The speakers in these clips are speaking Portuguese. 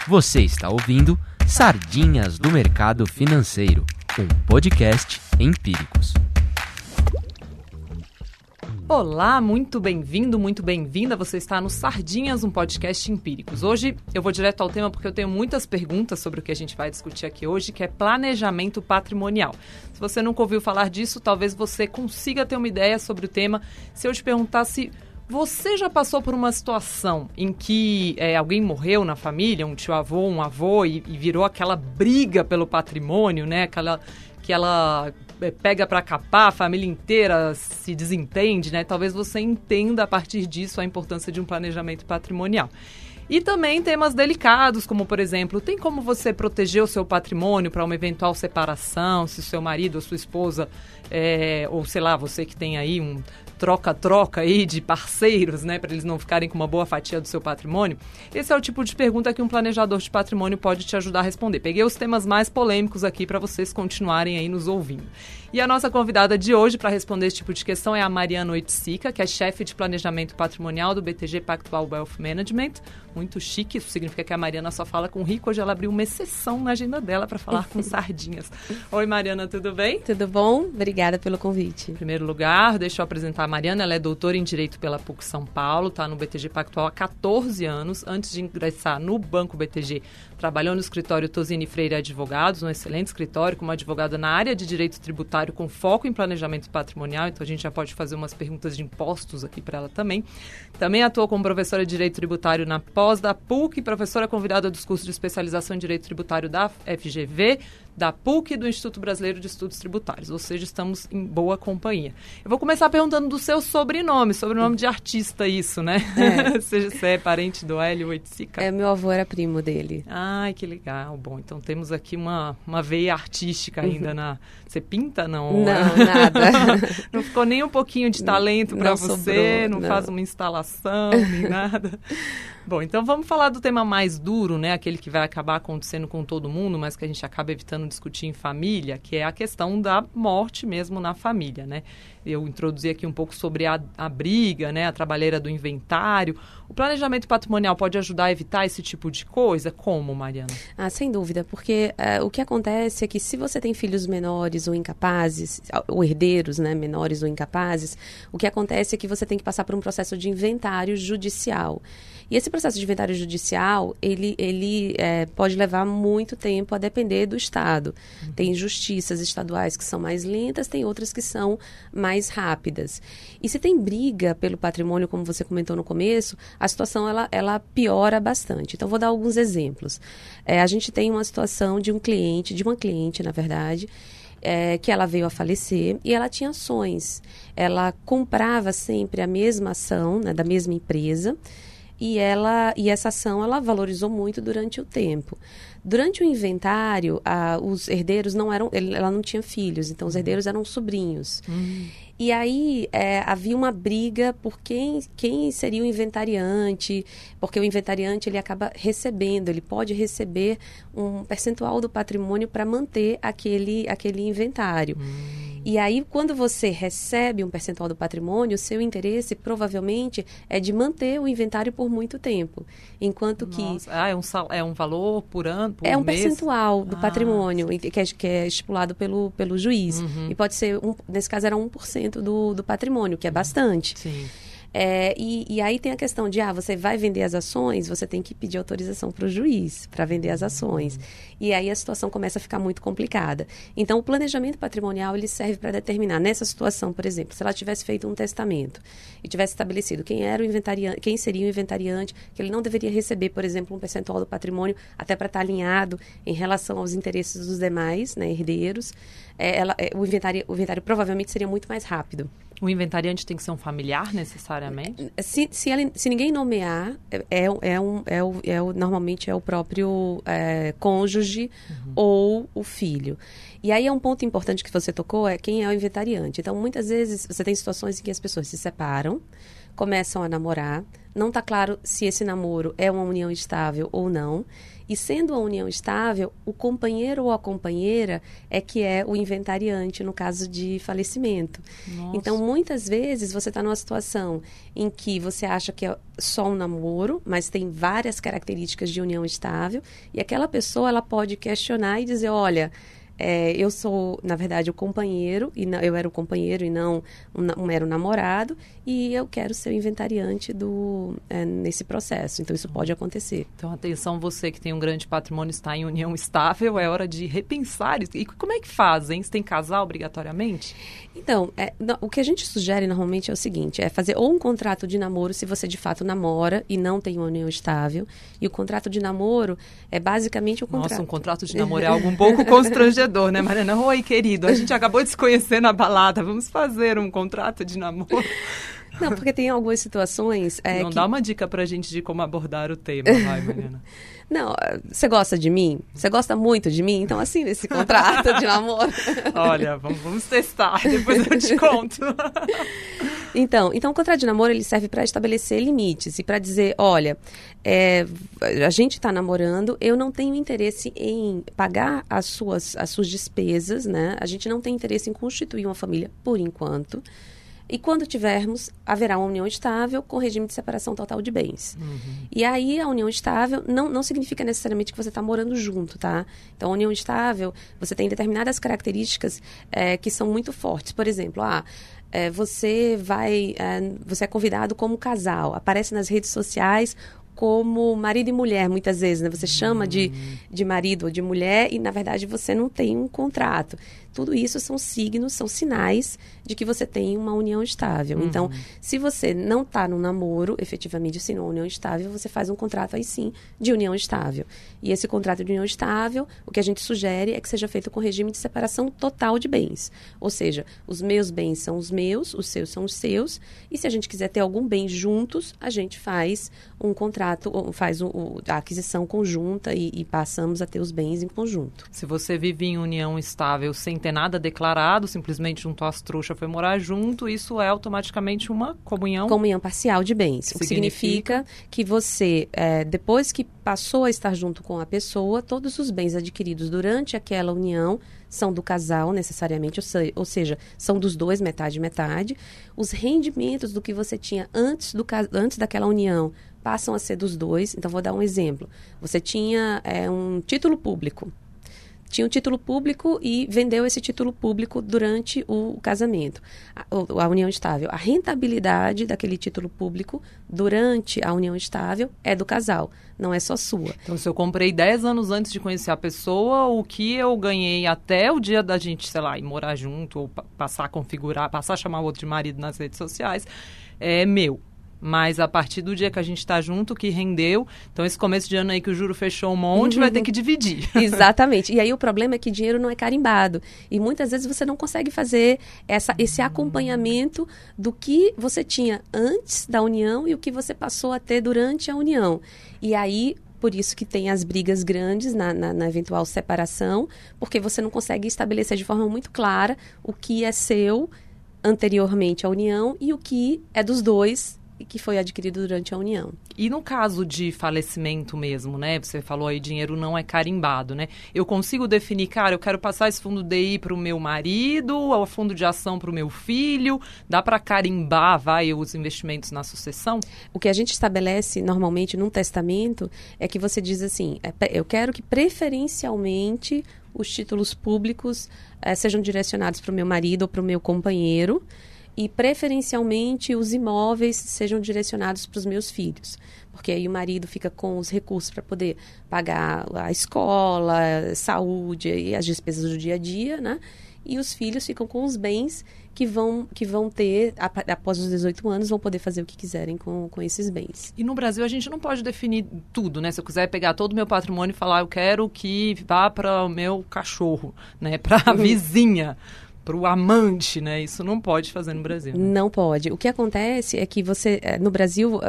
Você está ouvindo Sardinhas do Mercado Financeiro, um podcast Empíricos. Olá, muito bem-vindo, muito bem-vinda. Você está no Sardinhas, um podcast Empíricos. Hoje eu vou direto ao tema porque eu tenho muitas perguntas sobre o que a gente vai discutir aqui hoje, que é planejamento patrimonial. Se você nunca ouviu falar disso, talvez você consiga ter uma ideia sobre o tema. Se eu te perguntar se você já passou por uma situação em que alguém morreu na família, um tio-avô, um avô, e virou aquela briga pelo patrimônio, né? Que ela pega para capar, a família inteira se desentende, né? Talvez você entenda a partir disso a importância de um planejamento patrimonial. E também temas delicados, como, por exemplo, tem como você proteger o seu patrimônio para uma eventual separação, se o seu marido ou sua esposa, ou sei lá, você que tem aí um troca-troca aí de parceiros, né, para eles não ficarem com uma boa fatia do seu patrimônio. Esse é o tipo de pergunta que um planejador de patrimônio pode te ajudar a responder. Peguei os temas mais polêmicos aqui para vocês continuarem aí nos ouvindo. E a nossa convidada de hoje para responder esse tipo de questão é a Mariana Oiticica, que é chefe de planejamento patrimonial do BTG Pactual Wealth Management. Muito chique, isso significa que a Mariana só fala com rico. Hoje ela abriu uma exceção na agenda dela para falar com sardinhas. Oi, Mariana, tudo bem? Tudo bom? Obrigada pelo convite. Em primeiro lugar, deixa eu apresentar a Mariana. Ela é doutora em Direito pela PUC São Paulo, está no BTG Pactual há 14 anos. Antes de ingressar no Banco BTG, trabalhou no escritório Tosini Freire Advogados, um excelente escritório, como advogada na área de direito tributário com foco em planejamento patrimonial. Então, a gente já pode fazer umas perguntas de impostos aqui para ela também. Também atuou como professora de direito tributário na pós da PUC, professora convidada dos cursos de especialização em direito tributário da FGV, da PUC e do Instituto Brasileiro de Estudos Tributários, ou seja, estamos em boa companhia. Eu vou começar perguntando do seu sobrenome de artista, isso, né? Você é parente do Hélio Oiticica? Meu avô era primo dele. Ai, que legal. Bom, então temos aqui uma veia artística ainda na... Você pinta, não? Não, nada. Não ficou nem um pouquinho de talento para você? Sobrou, não faz uma instalação, nem nada? Bom, então vamos falar do tema mais duro, né? Aquele que vai acabar acontecendo com todo mundo, mas que a gente acaba evitando discutir em família, que é a questão da morte mesmo na família, né? Eu introduzi aqui um pouco sobre a briga, né? A trabalheira do inventário. O planejamento patrimonial pode ajudar a evitar esse tipo de coisa? Como, Mariana? Sem dúvida, porque o que acontece é que se você tem filhos menores ou incapazes, ou herdeiros, né, menores ou incapazes, o que acontece é que você tem que passar por um processo de inventário judicial. E esse processo de inventário judicial, ele pode levar muito tempo a depender do Estado. Tem justiças estaduais que são mais lentas, tem outras que são mais rápidas. E se tem briga pelo patrimônio, como você comentou no começo, a situação ela piora bastante. Então, vou dar alguns exemplos. A gente tem uma situação de uma cliente, na verdade, que ela veio a falecer e ela tinha ações. Ela comprava sempre a mesma ação, né, da mesma empresa, e essa ação ela valorizou muito durante o tempo. Durante o inventário, os herdeiros ela não tinha filhos, então os herdeiros eram sobrinhos. E aí havia uma briga por quem seria o inventariante, porque o inventariante ele acaba recebendo, ele pode receber um percentual do patrimônio para manter aquele inventário. E aí, quando você recebe um percentual do patrimônio, o seu interesse provavelmente é de manter o inventário por muito tempo. Enquanto que... é um valor por ano, por mês? É um percentual do patrimônio que é estipulado pelo juiz. E pode ser, nesse caso, era 1% do patrimônio, que é bastante. Sim. E aí tem a questão de, você vai vender as ações, você tem que pedir autorização para o juiz para vender as ações. E aí a situação começa a ficar muito complicada. Então, o planejamento patrimonial, ele serve para determinar, nessa situação, por exemplo, se ela tivesse feito um testamento e tivesse estabelecido quem seria o inventariante, que ele não deveria receber, por exemplo, um percentual do patrimônio, até para estar alinhado em relação aos interesses dos demais, né, herdeiros, o inventário provavelmente seria muito mais rápido. O inventariante tem que ser um familiar, necessariamente? Se ninguém nomear, normalmente é o próprio cônjuge ou o filho. E aí é um ponto importante que você tocou, quem é o inventariante. Então, muitas vezes, você tem situações em que as pessoas se separam, começam a namorar. Não está claro se esse namoro é uma união estável ou não. E sendo uma união estável, o companheiro ou a companheira é que é o inventariante no caso de falecimento. Nossa. Então, muitas vezes, você está numa situação em que você acha que é só um namoro, mas tem várias características de união estável, e aquela pessoa ela pode questionar e dizer, olha, eu sou, na verdade, o companheiro, eu era o companheiro e não um mero namorado, e eu quero ser o inventariante nesse processo. Então, isso pode acontecer. Então, atenção, você que tem um grande patrimônio, está em união estável, é hora de repensar isso. E como é que fazem? Você tem que casar obrigatoriamente? Então, o que a gente sugere normalmente é o seguinte, é fazer ou um contrato de namoro, se você de fato namora e não tem uma união estável, e o contrato de namoro é basicamente o contrato... Nossa, um contrato de namoro é algo um pouco constrangedor, né, Mariana? Oi, querido, a gente acabou de se conhecer na balada, vamos fazer um contrato de namoro? Não, porque tem algumas situações... Não, dá uma dica pra gente de como abordar o tema, vai, Mariana. Não, você gosta de mim? Você gosta muito de mim? Então, assim, esse contrato de namoro... Olha, vamos testar, depois eu te conto. Então, o contrato de namoro, ele serve para estabelecer limites e para dizer, olha, a gente está namorando, eu não tenho interesse em pagar as suas despesas, né? A gente não tem interesse em constituir uma família por enquanto. E quando tivermos, haverá uma união estável com regime de separação total de bens. Uhum. E aí, a união estável não significa necessariamente que você está morando junto, tá? Então, a união estável, você tem determinadas características que são muito fortes. Por exemplo, você é convidado como casal, aparece nas redes sociais como marido e mulher, muitas vezes, né? Você chama de marido ou de mulher e, na verdade, você não tem um contrato. Tudo isso são signos, são sinais de que você tem uma união estável. Então, se você não está no namoro, efetivamente, se não é uma união estável, você faz um contrato aí sim de união estável. E esse contrato de união estável, o que a gente sugere é que seja feito com regime de separação total de bens. Ou seja, os meus bens são os meus, os seus são os seus, e se a gente quiser ter algum bem juntos, a gente faz um contrato, faz a aquisição conjunta e passamos a ter os bens em conjunto. Se você vive em união estável sem ter nada declarado, simplesmente juntou as trouxas, foi morar junto, isso é automaticamente uma comunhão? Comunhão parcial de bens. O que significa que você, depois que passou a estar junto com a pessoa, todos os bens adquiridos durante aquela união são do casal, necessariamente, ou seja, são dos dois, metade, metade. Os rendimentos do que você tinha antes daquela união passam a ser dos dois. Então, vou dar um exemplo. Você tinha um título público. Tinha um título público e vendeu esse título público durante o casamento, a união estável. A rentabilidade daquele título público durante a união estável é do casal, não é só sua. Então, se eu comprei 10 anos antes de conhecer a pessoa, o que eu ganhei até o dia da gente, sei lá, ir morar junto ou passar a chamar o outro de marido nas redes sociais, é meu. Mas a partir do dia que a gente está junto, que rendeu, então esse começo de ano aí que o juro fechou um monte, vai ter que dividir. Exatamente. E aí o problema é que dinheiro não é carimbado. E muitas vezes você não consegue fazer esse acompanhamento do que você tinha antes da união e o que você passou a ter durante a união. E aí, por isso que tem as brigas grandes na eventual separação, porque você não consegue estabelecer de forma muito clara o que é seu anteriormente à união e o que é dos dois e que foi adquirido durante a união. E no caso de falecimento mesmo, né? Você falou aí, dinheiro não é carimbado, né? Eu consigo definir, cara, eu quero passar esse fundo DI para o meu marido, ou fundo de ação para o meu filho? Dá para carimbar, os investimentos na sucessão? O que a gente estabelece normalmente num testamento é que você diz assim, eu quero que preferencialmente os títulos públicos sejam direcionados para o meu marido ou para o meu companheiro, e preferencialmente os imóveis sejam direcionados para os meus filhos. Porque aí o marido fica com os recursos para poder pagar a escola, saúde e as despesas do dia a dia, né? E os filhos ficam com os bens que vão ter, após os 18 anos, vão poder fazer o que quiserem com esses bens. E no Brasil a gente não pode definir tudo, né? Se eu quiser pegar todo o meu patrimônio e falar, eu quero que vá para o meu cachorro, né? Para a vizinha, para o amante, né? Isso não pode fazer no Brasil. Né? Não pode. O que acontece é que você, no Brasil,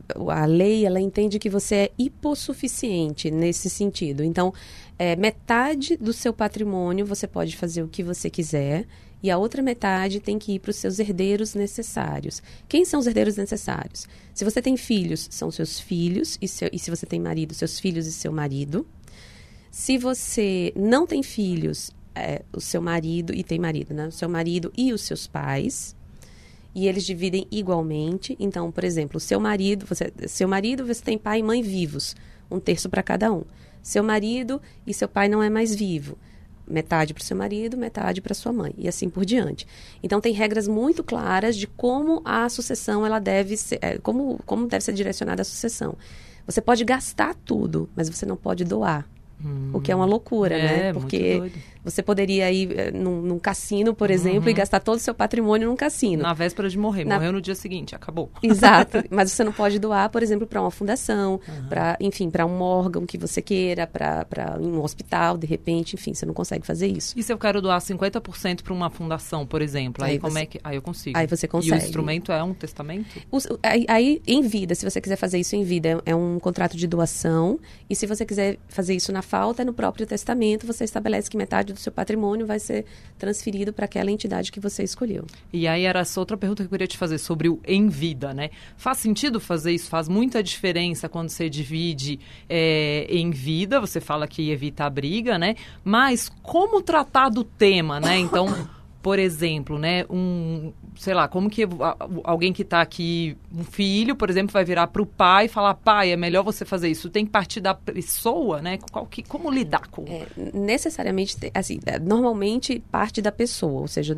a lei, ela entende que você é hipossuficiente nesse sentido. Então, metade do seu patrimônio você pode fazer o que você quiser e a outra metade tem que ir para os seus herdeiros necessários. Quem são os herdeiros necessários? Se você tem filhos, são seus filhos, e se você tem marido, seus filhos e seu marido. Se você não tem filhos, o seu marido, e tem marido, né? O seu marido e os seus pais, e eles dividem igualmente. Então, por exemplo, seu marido, você tem pai e mãe vivos, 1/3 para cada um. Seu marido e seu pai não é mais vivo. Metade para o seu marido, metade para sua mãe, e assim por diante. Então, tem regras muito claras de como a sucessão ela deve ser, como deve ser direcionada a sucessão. Você pode gastar tudo, mas você não pode doar. O que é uma loucura, né? Porque você poderia ir num cassino, por exemplo, e gastar todo o seu patrimônio num cassino. Na véspera de morrer. Morreu no dia seguinte, acabou. Exato. Mas você não pode doar, por exemplo, para uma fundação, para um órgão que você queira, para um hospital, de repente, enfim, você não consegue fazer isso. E se eu quero doar 50% para uma fundação, por exemplo? Aí como é que... Aí eu consigo. Aí você consegue. E o instrumento é um testamento? Aí, em vida, se você quiser fazer isso em vida, é um contrato de doação. E se você quiser fazer isso na falta, no próprio testamento, você estabelece que metade do seu patrimônio vai ser transferido para aquela entidade que você escolheu. E aí era essa outra pergunta que eu queria te fazer sobre o em vida, né? Faz sentido fazer isso? Faz muita diferença quando você divide em vida, você fala que evita a briga, né? Mas como tratar do tema, né? Então, por exemplo, né? Sei lá, como que alguém que está aqui, um filho, por exemplo, vai virar para o pai e falar, pai, é melhor você fazer isso. Tem que partir da pessoa, né? Como lidar com... Necessariamente, assim, normalmente parte da pessoa, ou seja,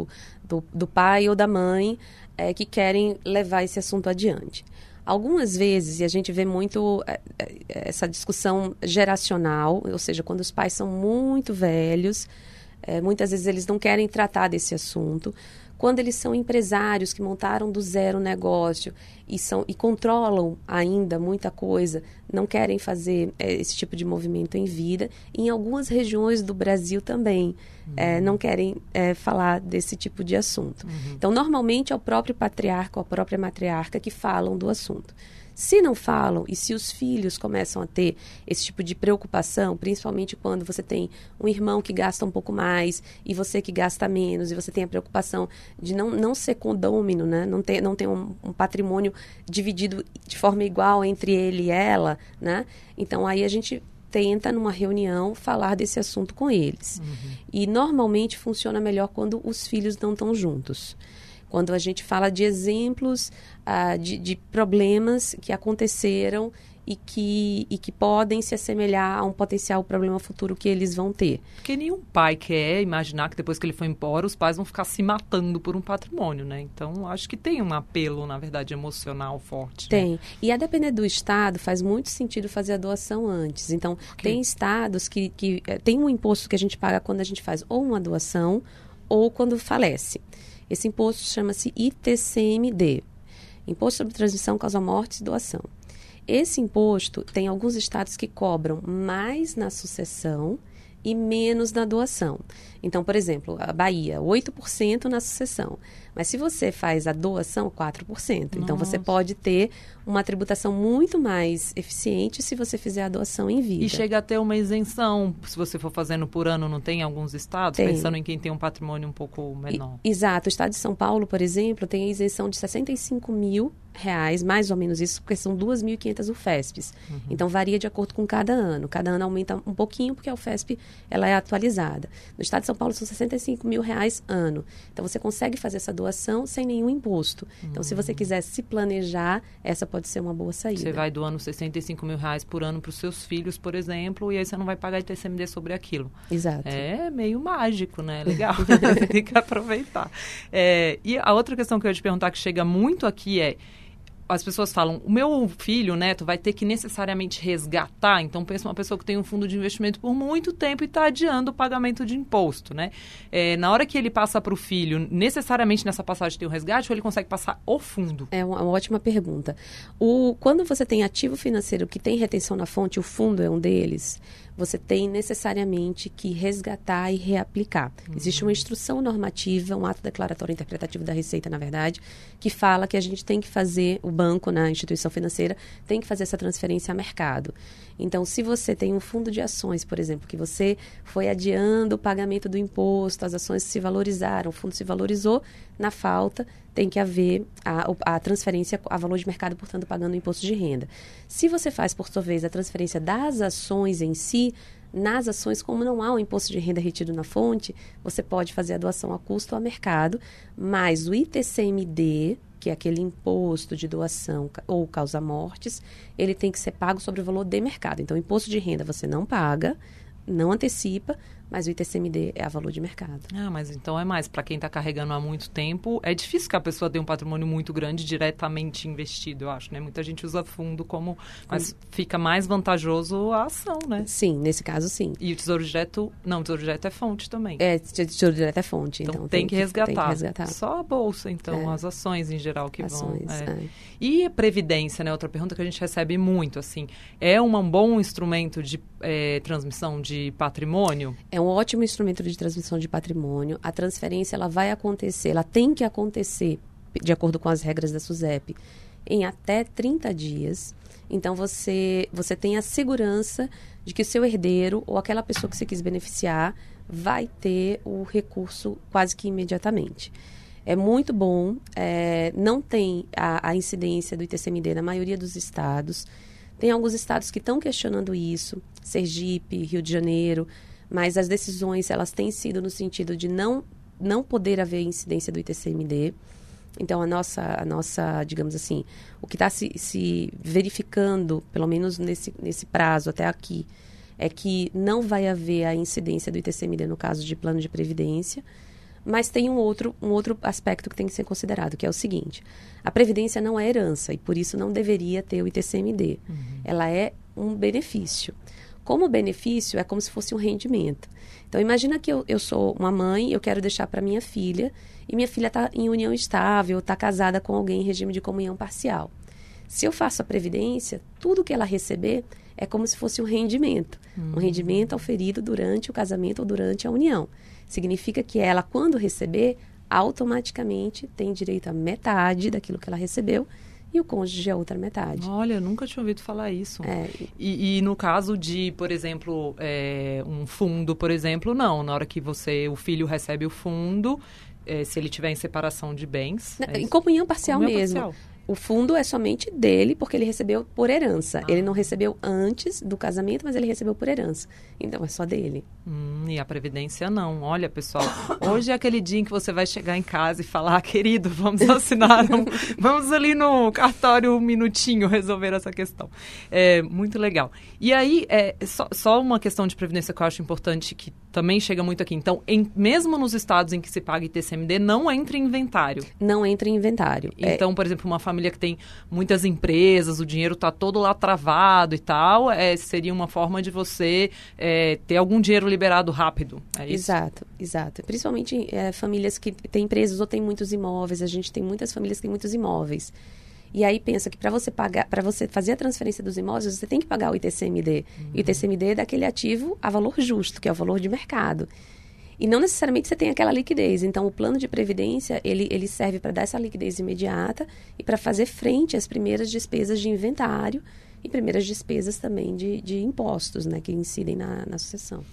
do pai ou da mãe que querem levar esse assunto adiante. Algumas vezes, e a gente vê muito essa discussão geracional, ou seja, quando os pais são muito velhos, muitas vezes eles não querem tratar desse assunto. Quando eles são empresários que montaram do zero o negócio e controlam ainda muita coisa, não querem fazer esse tipo de movimento em vida. Em algumas regiões do Brasil também não querem falar desse tipo de assunto. Então, normalmente é o próprio patriarca ou a própria matriarca que falam do assunto. Se não falam e se os filhos começam a ter esse tipo de preocupação, principalmente quando você tem um irmão que gasta um pouco mais e você que gasta menos, e você tem a preocupação de não ser condômino, né? Não ter um patrimônio dividido de forma igual entre ele e ela, né? Então, aí a gente tenta, numa reunião, falar desse assunto com eles. E, normalmente, funciona melhor quando os filhos não estão juntos. Quando a gente fala de exemplos de problemas que aconteceram e que podem se assemelhar a um potencial problema futuro que eles vão ter. Porque nenhum pai quer imaginar que depois que ele for embora, os pais vão ficar se matando por um patrimônio, né? Então, acho que tem um apelo, na verdade, emocional forte. Tem. Né? E a depender do estado, faz muito sentido fazer a doação antes. Então, tem estados que tem um imposto que a gente paga quando a gente faz ou uma doação ou quando falece. Esse imposto chama-se ITCMD, Imposto sobre Transmissão, Causa Mortes e Doação. Esse imposto tem alguns estados que cobram mais na sucessão e menos na doação. Então, por exemplo, a Bahia, 8% na sucessão. Mas se você faz a doação, 4%. Então, você pode ter uma tributação muito mais eficiente se você fizer a doação em vida. E chega a ter uma isenção, se você for fazendo por ano, não tem em alguns estados? Tem. Pensando em quem tem um patrimônio um pouco menor. Exato. O estado de São Paulo, por exemplo, tem a isenção de R$65 mil, mais ou menos isso, porque são 2.500 UFESPs. Então, varia de acordo com cada ano. Cada ano aumenta um pouquinho, porque a UFESP ela é atualizada. No estado de São Paulo, são R$65 mil ano. Então, você consegue fazer essa doação sem nenhum imposto. Então, se você quiser se planejar, essa pode ser uma boa saída. Você vai doando R$65 mil por ano para os seus filhos, por exemplo, e aí você não vai pagar ITCMD sobre aquilo. Exato. É meio mágico, né? Legal. Tem que aproveitar. E a outra questão que eu ia te perguntar, que chega muito aqui as pessoas falam, o meu filho, neto, vai ter que necessariamente resgatar. Então, pensa uma pessoa que tem um fundo de investimento por muito tempo e está adiando o pagamento de imposto, né? Na hora que ele passa para o filho, necessariamente nessa passagem tem um resgate ou ele consegue passar o fundo? É uma ótima pergunta. Quando você tem ativo financeiro que tem retenção na fonte, o fundo é um deles, você tem necessariamente que resgatar e reaplicar. Existe uma instrução normativa, um ato declaratório interpretativo da Receita, na verdade, que fala que a gente tem que fazer, o banco, na instituição financeira, tem que fazer essa transferência a mercado. Então, se você tem um fundo de ações, por exemplo, que você foi adiando o pagamento do imposto, as ações se valorizaram, o fundo se valorizou, na falta tem que haver a transferência a valor de mercado, portanto, pagando o imposto de renda. Se você faz, por sua vez, a transferência das ações em si, nas ações, como não há um imposto de renda retido na fonte, você pode fazer a doação a custo ao mercado, mas o ITCMD, que é aquele imposto de doação ou causa-mortes, ele tem que ser pago sobre o valor de mercado. Então, o imposto de renda você não paga, não antecipa, mas o ITCMD é a valor de mercado. Ah, mas então é mais. Para quem está carregando há muito tempo, é difícil que a pessoa tenha um patrimônio muito grande diretamente investido, eu acho, né? Muita gente usa fundo como... Mas fica mais vantajoso a ação, né? Sim, nesse caso, sim. E o Tesouro Direto... Não, o Tesouro Direto é fonte também. É, Tesouro Direto é fonte. Então tem que resgatar. Tem que resgatar. Só a bolsa, então, as ações em geral que ações, vão... E a Previdência, né? Outra pergunta que a gente recebe muito, assim. É um bom instrumento de transmissão de patrimônio? É um ótimo instrumento de transmissão de patrimônio. A transferência, ela vai acontecer, ela tem que acontecer, de acordo com as regras da SUSEP, em até 30 dias. Então, você tem a segurança de que o seu herdeiro ou aquela pessoa que você quis beneficiar vai ter o recurso quase que imediatamente. É muito bom, não tem a incidência do ITCMD na maioria dos estados. Tem alguns estados que estão questionando isso, Sergipe, Rio de Janeiro, mas as decisões, elas têm sido no sentido de não poder haver incidência do ITCMD. Então, a nossa, digamos assim, o que está se verificando, pelo menos nesse prazo até aqui, é que não vai haver a incidência do ITCMD no caso de plano de previdência, mas tem um outro aspecto que tem que ser considerado, que é o seguinte: a previdência não é herança e, por isso, não deveria ter o ITCMD. Ela é um benefício. Como benefício, é como se fosse um rendimento. Então, imagina que eu sou uma mãe, eu quero deixar para minha filha, e minha filha está em união estável, está casada com alguém em regime de comunhão parcial. Se eu faço a previdência, tudo que ela receber é como se fosse um rendimento. Um rendimento auferido durante o casamento ou durante a união. Significa que ela, quando receber, automaticamente tem direito a metade daquilo que ela recebeu e o cônjuge a outra metade. Olha, eu nunca tinha ouvido falar isso. E no caso de, por exemplo, um fundo, por exemplo, não. Na hora que o filho recebe o fundo, se ele tiver em separação de bens... Em comunhão parcial mesmo. Parcial. O fundo é somente dele, porque ele recebeu por herança. Ele não recebeu antes do casamento, mas ele recebeu por herança. Então, é só dele. E a Previdência não. Olha, pessoal, hoje é aquele dia em que você vai chegar em casa e falar: querido, vamos assinar, vamos ali no cartório um minutinho resolver essa questão. Muito legal. E aí, só uma questão de Previdência que eu acho importante, que também chega muito aqui. Então, mesmo nos estados em que se paga ITCMD, não entra em inventário. Não entra em inventário. Então, por exemplo, uma família que tem muitas empresas, o dinheiro está todo lá travado e tal, seria uma forma de você ter algum dinheiro liberado rápido. É isso? Exato. Principalmente famílias que têm empresas ou têm muitos imóveis. A gente tem muitas famílias que têm muitos imóveis. E aí pensa que para você fazer a transferência dos imóveis, você tem que pagar o ITCMD. E o ITCMD é daquele ativo a valor justo, que é o valor de mercado. E não necessariamente você tem aquela liquidez. Então, o plano de previdência, ele serve para dar essa liquidez imediata e para fazer frente às primeiras despesas de inventário e primeiras despesas também de impostos, né, que incidem na sucessão.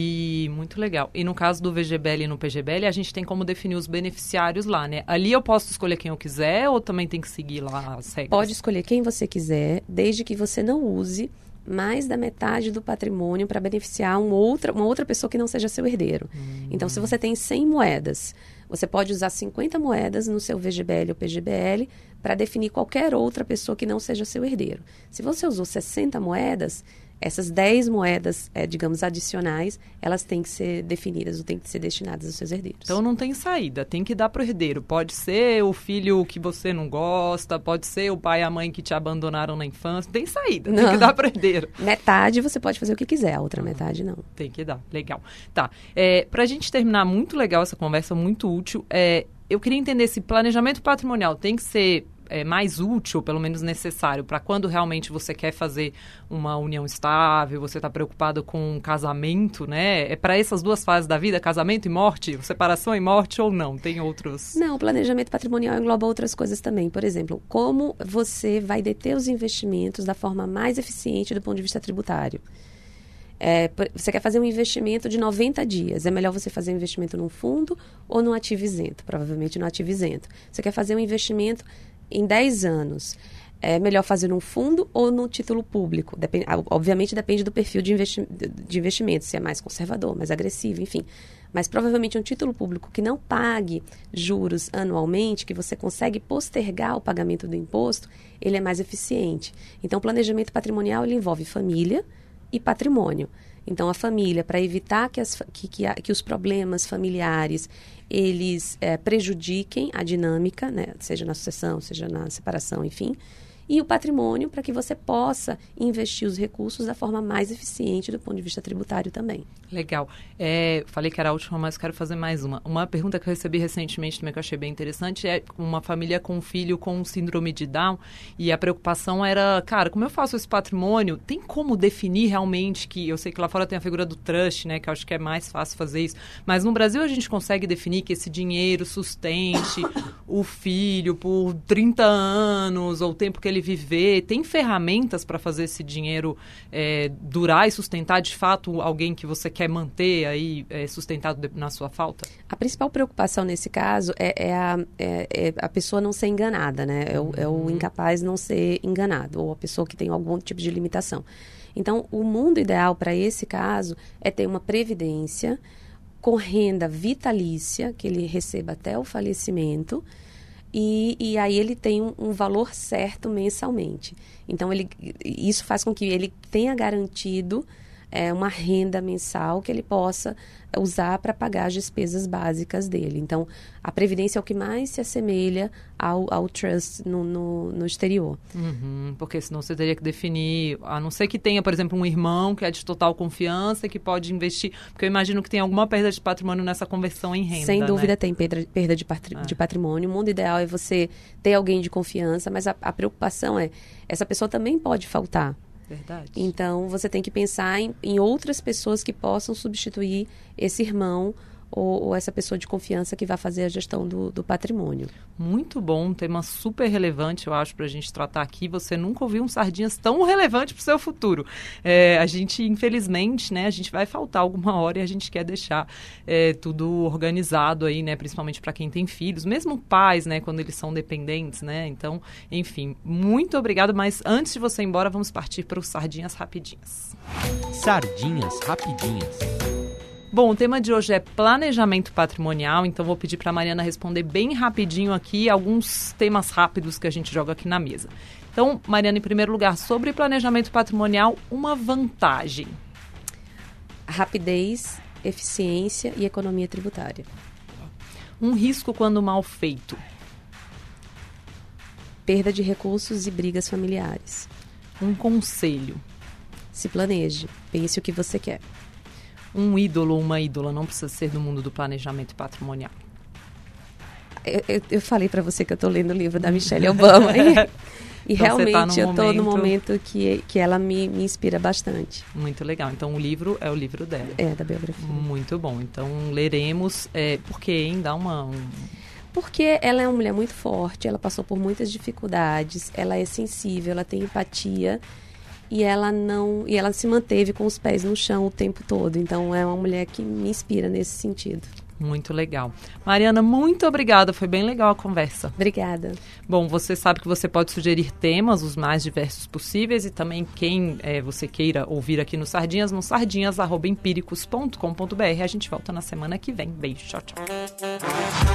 E muito legal. E no caso do VGBL e no PGBL, a gente tem como definir os beneficiários lá, né? Ali eu posso escolher quem eu quiser ou também tem que seguir lá as regras? Pode escolher quem você quiser, desde que você não use mais da metade do patrimônio para beneficiar uma outra pessoa que não seja seu herdeiro. Então, se você tem 100 moedas, você pode usar 50 moedas no seu VGBL ou PGBL para definir qualquer outra pessoa que não seja seu herdeiro. Se você usou 60 moedas, essas 10 moedas, digamos, adicionais, elas têm que ser definidas ou têm que ser destinadas aos seus herdeiros. Então não tem saída, tem que dar para o herdeiro. Pode ser o filho que você não gosta, pode ser o pai e a mãe que te abandonaram na infância. Tem saída, tem que dar para o herdeiro. Metade você pode fazer o que quiser, a outra metade não. Tem que dar, legal. Tá, para a gente terminar, muito legal essa conversa, muito útil. Eu queria entender se planejamento patrimonial tem que ser mais útil, pelo menos necessário, para quando realmente você quer fazer uma união estável, você está preocupado com um casamento, né? É para essas duas fases da vida, casamento e morte, separação e morte ou não? Tem outros? Não, o planejamento patrimonial engloba outras coisas também. Por exemplo, como você vai deter os investimentos da forma mais eficiente do ponto de vista tributário. Você quer fazer um investimento de 90 dias. É melhor você fazer um investimento num fundo ou num ativo isento? Provavelmente no ativo isento. Você quer fazer um investimento em 10 anos. É melhor fazer num fundo ou no título público? Obviamente depende do perfil de investimento, se é mais conservador, mais agressivo, enfim. Mas provavelmente um título público que não pague juros anualmente, que você consegue postergar o pagamento do imposto, ele é mais eficiente. Então, o planejamento patrimonial ele envolve família e patrimônio. Então, a família, para evitar que os problemas familiares eles prejudiquem a dinâmica, né? Seja na sucessão, seja na separação, enfim. E o patrimônio, para que você possa investir os recursos da forma mais eficiente do ponto de vista tributário também. Legal. Falei que era a última, mas quero fazer mais uma. Uma pergunta que eu recebi recentemente também, que eu achei bem interessante, é uma família com um filho com síndrome de Down, e a preocupação era, cara, como eu faço esse patrimônio, tem como definir realmente que, eu sei que lá fora tem a figura do trust, né, que eu acho que é mais fácil fazer isso, mas no Brasil a gente consegue definir que esse dinheiro sustente o filho por 30 anos, ou o tempo que ele viver, tem ferramentas para fazer esse dinheiro durar e sustentar de fato alguém que você quer manter aí sustentado na sua falta? A principal preocupação nesse caso é a pessoa não ser enganada, né? É o incapaz não ser enganado, ou a pessoa que tem algum tipo de limitação. Então, o mundo ideal para esse caso é ter uma previdência com renda vitalícia, que ele receba até o falecimento, e aí ele tem um valor certo mensalmente. Então, isso faz com que ele tenha garantido uma renda mensal que ele possa usar para pagar as despesas básicas dele. Então, a previdência é o que mais se assemelha ao trust no exterior. Porque senão você teria que definir, a não ser que tenha, por exemplo, um irmão que é de total confiança, que pode investir, porque eu imagino que tem alguma perda de patrimônio nessa conversão em renda. Sem dúvida, né? Tem perda de patrimônio. O mundo ideal é você ter alguém de confiança, mas a preocupação essa pessoa também pode faltar. Verdade. Então, você tem que pensar em outras pessoas que possam substituir esse irmão ou essa pessoa de confiança que vai fazer a gestão do patrimônio. Muito bom, um tema super relevante, eu acho, para a gente tratar aqui. Você nunca ouviu um Sardinhas tão relevante para o seu futuro. A gente, infelizmente, né, a gente vai faltar alguma hora e a gente quer deixar tudo organizado aí, né, principalmente para quem tem filhos, mesmo pais, né, quando eles são dependentes, né. Então, enfim, muito obrigado, mas antes de você ir embora, vamos partir para os Sardinhas Rapidinhas. Sardinhas Rapidinhas. Bom, o tema de hoje é planejamento patrimonial, então vou pedir para a Mariana responder bem rapidinho aqui alguns temas rápidos que a gente joga aqui na mesa. Então, Mariana, em primeiro lugar, sobre planejamento patrimonial, uma vantagem. Rapidez, eficiência e economia tributária. Um risco quando mal feito. Perda de recursos e brigas familiares. Um conselho. Se planeje, pense o que você quer. Um ídolo ou uma ídola não precisa ser do mundo do planejamento patrimonial. Eu falei para você que eu estou lendo o livro da Michelle Obama e então, realmente eu estou no momento que ela me inspira bastante. Muito legal. Então o livro é o livro dela. É, da biografia. Muito bom. Então leremos. Por quê, hein? Dá Porque ela é uma mulher muito forte, ela passou por muitas dificuldades, ela é sensível, ela tem empatia. E ela se manteve com os pés no chão o tempo todo. Então, é uma mulher que me inspira nesse sentido. Muito legal. Mariana, muito obrigada. Foi bem legal a conversa. Obrigada. Bom, você sabe que você pode sugerir temas, os mais diversos possíveis. E também quem você queira ouvir aqui no Sardinhas, no sardinhas@empiricus.com.br. A gente volta na semana que vem. Beijo, tchau, tchau.